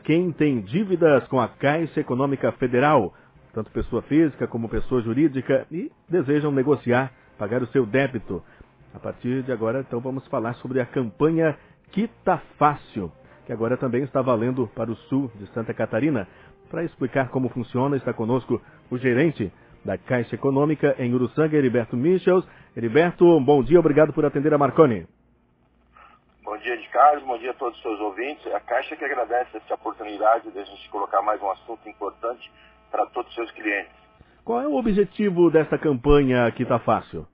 quem tem dívidas com a Caixa Econômica Federal, tanto pessoa física como pessoa jurídica, e desejam negociar, pagar o seu débito. A partir de agora, então, vamos falar sobre a campanha Quita Fácil, que agora também está valendo para o sul de Santa Catarina. Para explicar como funciona, está conosco o gerente da Caixa Econômica em Uruçanga, Heriberto Michels. Heriberto, bom dia, obrigado por atender a Marconi. Bom dia, Carlos, bom dia a todos os seus ouvintes. A Caixa que agradece essa oportunidade de a gente colocar mais um assunto importante para todos os seus clientes. Qual é o objetivo desta campanha Quita Fácil?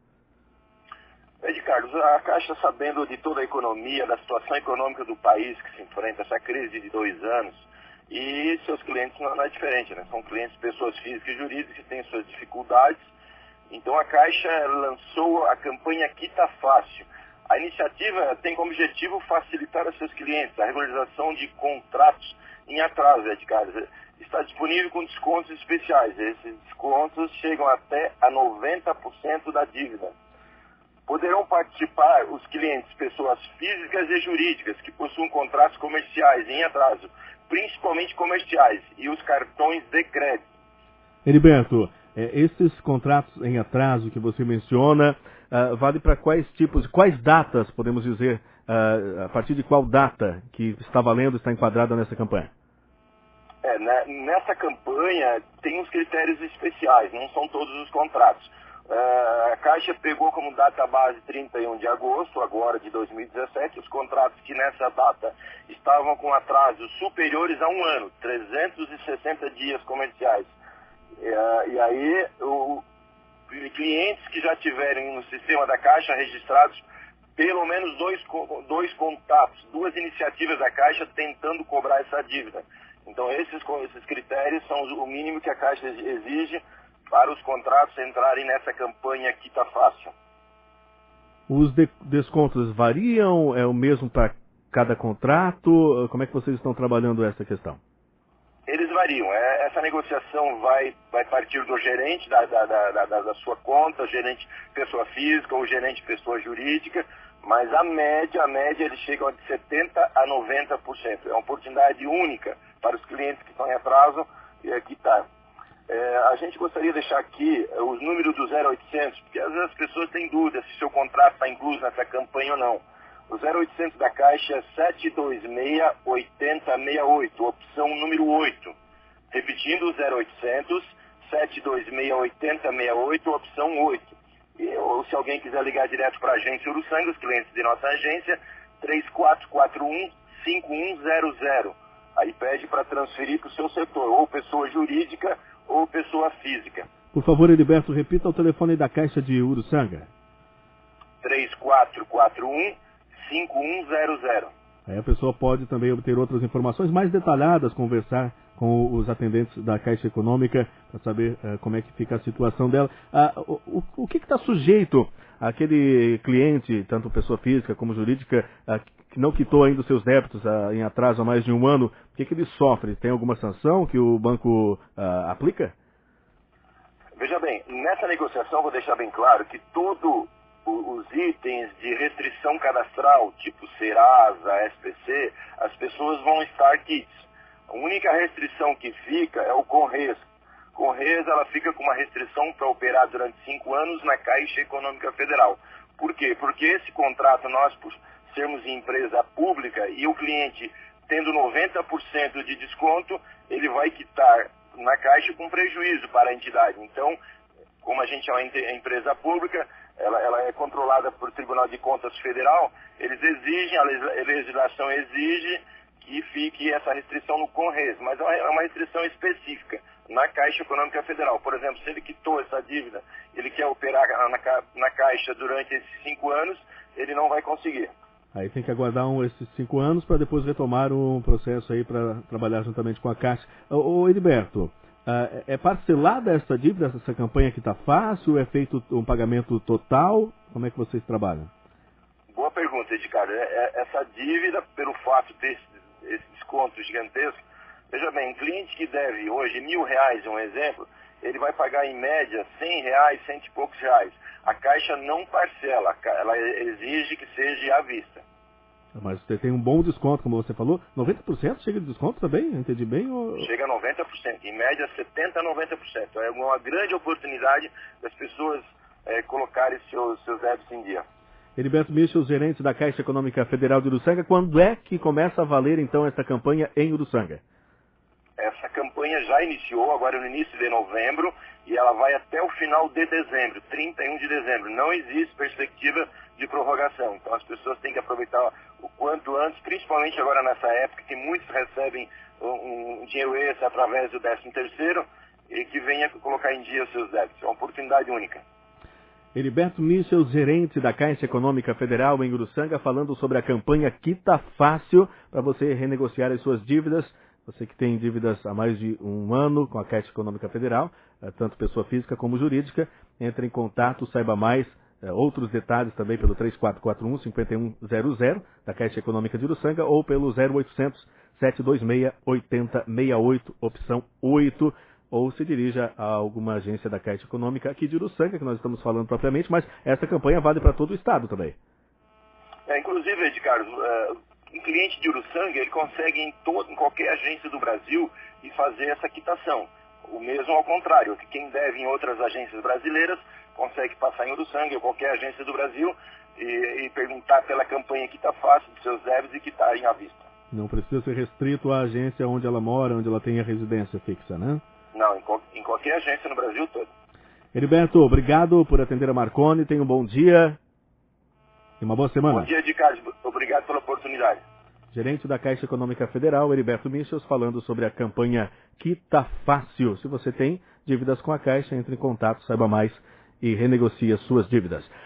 Carlos, a Caixa, sabendo de toda a economia, da situação econômica do país que se enfrenta, essa crise de 2 anos, e seus clientes não é diferente, né? São clientes, pessoas físicas e jurídicas que têm suas dificuldades. Então a Caixa lançou a campanha Quita Fácil. A iniciativa tem como objetivo facilitar a seus clientes a regularização de contratos em atraso, Carlos. Está disponível com descontos especiais. Esses descontos chegam até a 90% da dívida. Poderão participar os clientes, pessoas físicas e jurídicas, que possuem contratos comerciais em atraso, principalmente comerciais, e os cartões de crédito. Heriberto, esses contratos em atraso que você menciona, vale para quais tipos, quais datas, podemos dizer, a partir de qual data que está valendo, está enquadrada nessa campanha? Nessa campanha tem uns critérios especiais, não são todos os contratos. A Caixa pegou como data base 31 de agosto, agora de 2017, os contratos que nessa data estavam com atrasos superiores a 1 ano, 360 dias comerciais. E aí, clientes que já tiverem no sistema da Caixa registrados pelo menos dois contatos, 2 iniciativas da Caixa tentando cobrar essa dívida. Então esses critérios são o mínimo que a Caixa exige para os contratos entrarem nessa campanha Quita Fácil. Os descontos variam? É o mesmo para cada contrato? Como é que vocês estão trabalhando essa questão? Eles variam. Essa negociação vai partir do gerente da sua conta, gerente pessoa física ou gerente pessoa jurídica, mas a média eles chegam de 70% a 90%. É uma oportunidade única para os clientes que estão em atraso quitar. A gente gostaria de deixar aqui os números do 0800, porque às vezes as pessoas têm dúvida se seu contrato está incluso nessa campanha ou não. O 0800 da Caixa é 726-8068, opção número 8. Repetindo, o 0800 726-8068, opção 8. Ou se alguém quiser ligar direto para a agência Uruçanga, os clientes de nossa agência, 3441-5100. Aí pede para transferir para o seu setor, ou pessoa jurídica ou pessoa física. Por favor, Heriberto, repita o telefone da Caixa de Uruçanga. 3441-5100. Aí a pessoa pode também obter outras informações mais detalhadas, conversar com os atendentes da Caixa Econômica para saber como é que fica a situação dela. O que está sujeito àquele cliente, tanto pessoa física como jurídica, que não quitou ainda os seus débitos em atraso há mais de 1 ano? O que ele sofre? Tem alguma sanção que o banco aplica? Veja bem, nessa negociação vou deixar bem claro que todos os itens de restrição cadastral, tipo Serasa, SPC, as pessoas vão estar quites. A única restrição que fica é o Conres. Conres, ela fica com uma restrição para operar durante 5 anos na Caixa Econômica Federal. Por quê? Porque esse contrato, nós, por sermos empresa pública e o cliente tendo 90% de desconto, ele vai quitar na Caixa com prejuízo para a entidade. Então, como a gente é uma empresa pública, ela é controlada por Tribunal de Contas Federal, eles exigem, a legislação exige que fique essa restrição no Conres, mas é uma restrição específica na Caixa Econômica Federal. Por exemplo, se ele quitou essa dívida, ele quer operar na Caixa durante esses 5 anos, ele não vai conseguir. Aí tem que aguardar esses 5 anos para depois retomar um processo aí para trabalhar juntamente com a Caixa. Ô Heriberto, é parcelada essa dívida, essa campanha que está fácil? É feito um pagamento total? Como é que vocês trabalham? Boa pergunta, Ricardo. Essa dívida, pelo fato de ter esse desconto gigantesco, veja bem, um cliente que deve hoje R$1.000, um exemplo, ele vai pagar em média R$100, cento e poucos reais. A Caixa não parcela, ela exige que seja à vista. Mas você tem um bom desconto, como você falou. 90% chega de desconto também? Entendi bem? Ou... Chega a 90%. Em média, 70% a 90%. É uma grande oportunidade das pessoas colocarem seus débitos em dia. Heriberto Michel, gerente da Caixa Econômica Federal de Uruçanga. Quando é que começa a valer, então, essa campanha em Uruçanga? Essa campanha já iniciou agora no início de novembro e ela vai até o final de dezembro, 31 de dezembro. Não existe perspectiva de prorrogação. Então as pessoas têm que aproveitar o quanto antes, principalmente agora nessa época que muitos recebem um dinheiro extra através do 13º e que venha colocar em dia os seus débitos. É uma oportunidade única. Heriberto Michel, gerente da Caixa Econômica Federal em Uruçanga, falando sobre a campanha Quita Fácil para você renegociar as suas dívidas. Você que tem dívidas há mais de um ano com a Caixa Econômica Federal, tanto pessoa física como jurídica, entre em contato, saiba mais, outros detalhes também pelo 3441-5100 da Caixa Econômica de Uruçanga ou pelo 0800-726-8068, opção 8, ou se dirija a alguma agência da Caixa Econômica aqui de Uruçanga, que nós estamos falando propriamente, mas essa campanha vale para todo o estado também. Inclusive, Ed Carlos, um cliente de Uruçanga, ele consegue em qualquer agência do Brasil e fazer essa quitação. O mesmo ao contrário, que quem deve em outras agências brasileiras consegue passar em Uruçanga ou qualquer agência do Brasil e perguntar pela campanha Quita Fácil dos seus débitos e quitarem à vista. Não precisa ser restrito à agência onde ela mora, onde ela tem a residência fixa, né? Não, em qualquer agência no Brasil todo. Heriberto, obrigado por atender a Marconi. Tenha um bom dia e uma boa semana. Bom dia, Ed Carlos. Obrigado pela oportunidade. Gerente da Caixa Econômica Federal, Heriberto Michel, falando sobre a campanha Quita Fácil. Se você tem dívidas com a Caixa, entre em contato, saiba mais e renegocie as suas dívidas.